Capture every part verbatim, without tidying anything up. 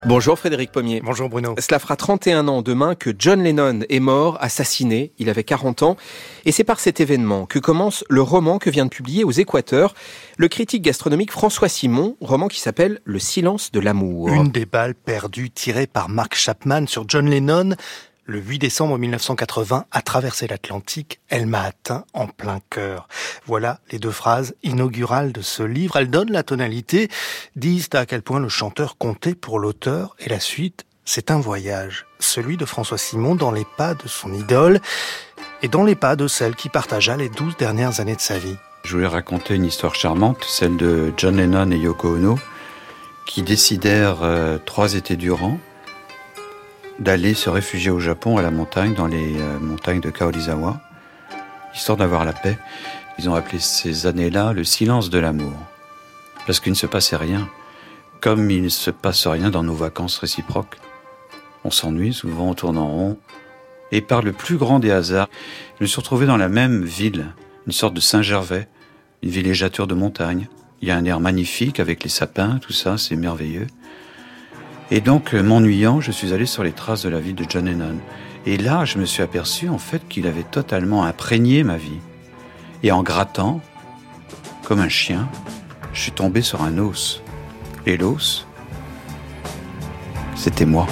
Bonjour Frédéric Pommier. Bonjour Bruno. Cela fera trente et un ans demain que John Lennon est mort, assassiné. Il avait quarante ans. Et c'est par cet événement que commence le roman que vient de publier aux Équateurs le critique gastronomique François Simon, roman qui s'appelle Le silence de l'amour. Une des balles perdues tirées par Mark Chapman sur John Lennon le huit décembre mille neuf cent quatre-vingts a traversé l'Atlantique. Elle m'a atteint en plein cœur. Voilà les deux phrases inaugurales de ce livre. Elles donnent la tonalité, disent à quel point le chanteur comptait pour l'auteur. Et la suite, c'est un voyage. Celui de François Simon dans les pas de son idole et dans les pas de celle qui partagea les douze dernières années de sa vie. Je voulais raconter une histoire charmante, celle de John Lennon et Yoko Ono, qui décidèrent euh, trois étés durant d'aller se réfugier au Japon, à la montagne, dans les euh, montagnes de Kaolizawa, histoire d'avoir la paix. Ils ont appelé ces années-là le silence de l'amour, parce qu'il ne se passait rien, comme il ne se passe rien dans nos vacances réciproques. On s'ennuie souvent, on tourne en rond, et par le plus grand des hasards, je me suis retrouvé dans la même ville, une sorte de Saint-Gervais, une villégiature de montagne. Il y a un air magnifique avec les sapins, tout ça, c'est merveilleux. Et donc, m'ennuyant, je suis allé sur les traces de la vie de John Lennon. Et là, je me suis aperçu, en fait, qu'il avait totalement imprégné ma vie. Et en grattant, comme un chien, je suis tombé sur un os. Et l'os, c'était moi.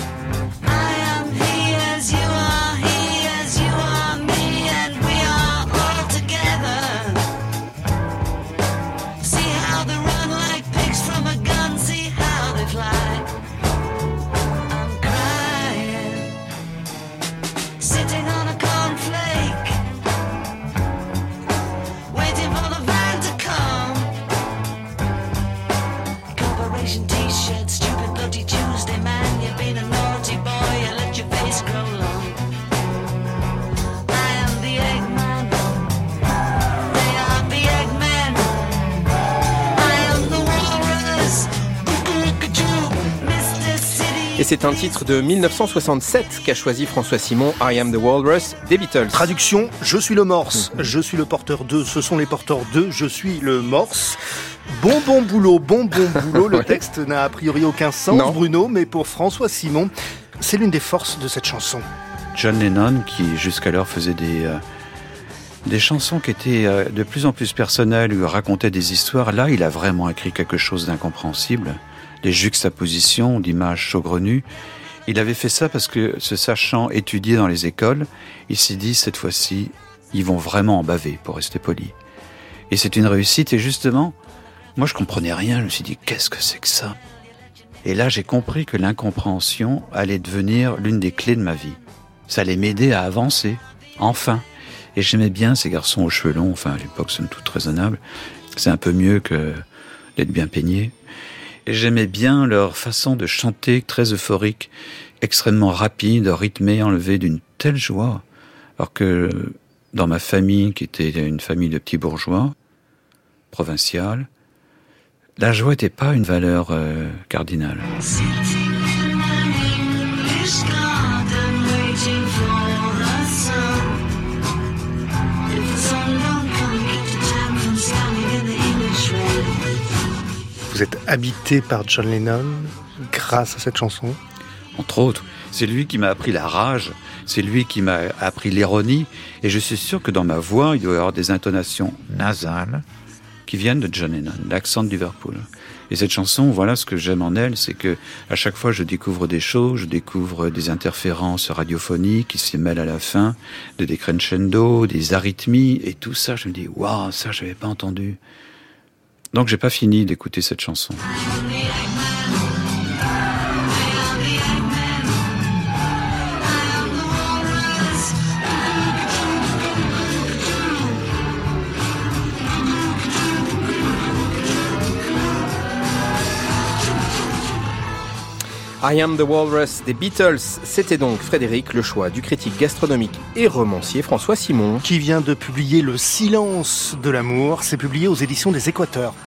Et c'est un titre de mille neuf cent soixante-sept qu'a choisi François Simon, I Am the Walrus, des Beatles. Traduction, je suis le morse, mmh. je suis le porteur d'eux, ce sont les porteurs d'eux, je suis le morse. Bon bon boulot, bon bon boulot, le texte n'a a priori aucun sens, non. Bruno, mais pour François Simon, c'est l'une des forces de cette chanson. John Lennon, qui jusqu'alors faisait des... Euh... Des chansons qui étaient de plus en plus personnelles, où il racontait des histoires. Là, il a vraiment écrit quelque chose d'incompréhensible. Des juxtapositions d'images saugrenues. Il avait fait ça parce que, se sachant étudier dans les écoles, il s'est dit, cette fois-ci, ils vont vraiment en baver, pour rester poli. Et c'est une réussite. Et justement, moi, je comprenais rien. Je me suis dit, qu'est-ce que c'est que ça ? Et là, j'ai compris que l'incompréhension allait devenir l'une des clés de ma vie. Ça allait m'aider à avancer. Enfin. Et j'aimais bien ces garçons aux cheveux longs, enfin à l'époque somme toute raisonnable, c'est un peu mieux que d'être bien peignés. Et j'aimais bien leur façon de chanter très euphorique, extrêmement rapide, rythmée, enlevée d'une telle joie. Alors que dans ma famille, qui était une famille de petits bourgeois, provinciale, la joie n'était pas une valeur euh, cardinale. Vous êtes habité par John Lennon grâce à cette chanson ? Entre autres, c'est lui qui m'a appris la rage, c'est lui qui m'a appris l'ironie, et je suis sûr que dans ma voix, il doit y avoir des intonations nasales qui viennent de John Lennon, l'accent de Liverpool. Et cette chanson, voilà ce que j'aime en elle, c'est que à chaque fois je découvre des choses, je découvre des interférences radiophoniques qui se mêlent à la fin, de des crescendo, des arythmies, et tout ça, je me dis, waouh, ça je n'avais pas entendu. Donc j'ai pas fini d'écouter cette chanson. I Am the Walrus des Beatles, c'était donc Frédéric, le choix du critique gastronomique et romancier François Simon. Qui vient de publier Le silence de l'amour, c'est publié aux éditions des Équateurs.